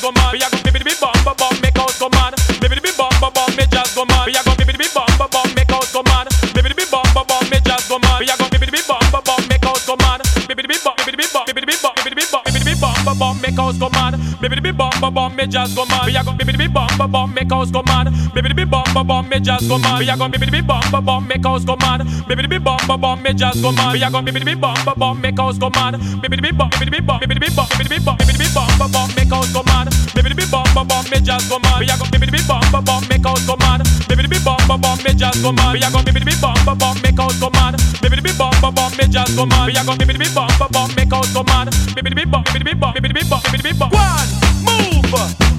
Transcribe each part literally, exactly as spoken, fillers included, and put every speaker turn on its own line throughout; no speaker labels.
go mad. We a go bibbidi bib bum bum bum, make house go mad. Bibbidi bib bum bum bum, make jazz go mad. We a go bibbidi bib bum bum bum, make house go mad. Bibbidi bib bum bum bum, make jazz go mad. We a go bibbidi bib bum bum bum, make house go mad. Bibbidi bib bum, bibbidi bib bum, bibbidi bib bum, bibbidi bib bum, bibbidi bib bum bum bum, make house go mad. Bibbidi bib bum bum bum, make jazz go mad. We a go bibbidi bib bum bum bum, make house go mad. Bibbidi bib bum bum bum, make jazz go mad. We a go bibbidi bib bum bum bum, make house go mad. Bibbidi bib bum bum bum, make jazz go mad. We a go bibbidi bib bum bum bum, make house go mad. Bibbidi bib bum, bibbidi bib bum, bibbidi bib bum, bibbidi bib bum, bibbidi bib bum bum bum, make house go mad. Bibbidi bib bum bum bum, make jazz go mad. We a go bibbidi bib bum bum bum, make house go mad. Bibbidi bib bum bum bum, make jazz go mad. We a go bibbidi bib bum bum bum, make house go mad. Bibbidi bib bum bum bum, make jazz go mad. We a go bibbidi bib bum bum bum, make house go mad. Bibbidi bib bum, bibbidi bib bum, bibbidi bib bum, bibbidi bib bum. One move,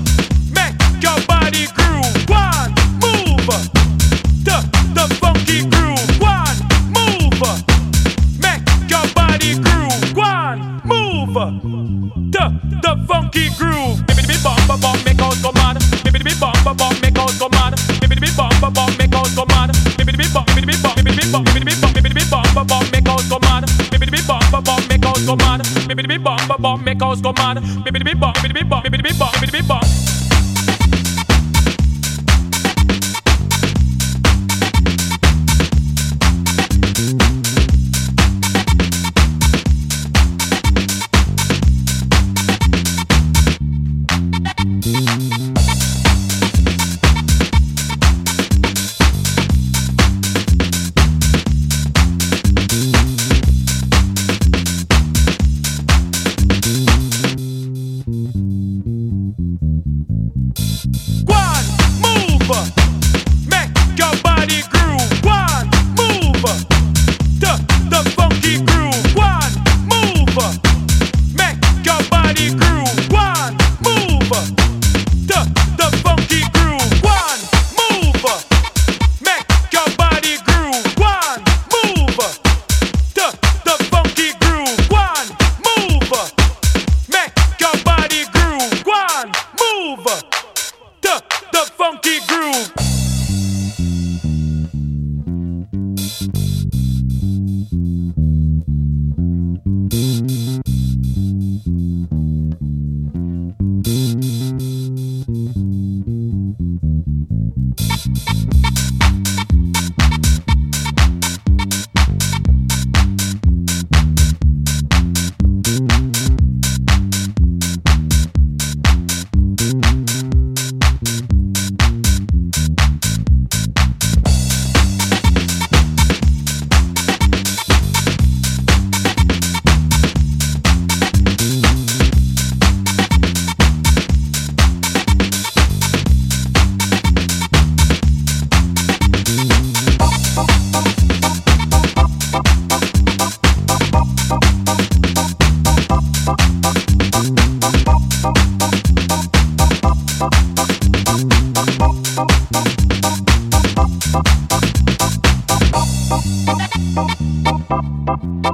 make your body groove. One move, the the funky groove. One move, make your body groove. One move, the the funky groove. Bibbidi bib bum bum bum, make house go mad. Bibbidi bib bum bum bum, make house go mad. Bibbidi bib bum bum bum, make house go mad. Bibbidi bib bum, bibbidi bib bum, bibbidi bib bum, bibbidi bib bum, bibbidi bib bum bum bum, make house go mad. Bibbidi bib bum bum bum, make house go mad. Bibbidi bib bum bum bum, make house go mad. Bibbidi bib bum, bibbidi bib bum, bibbidi bib bum, bibbidi bib bum.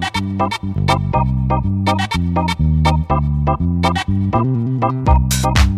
We'll be right back.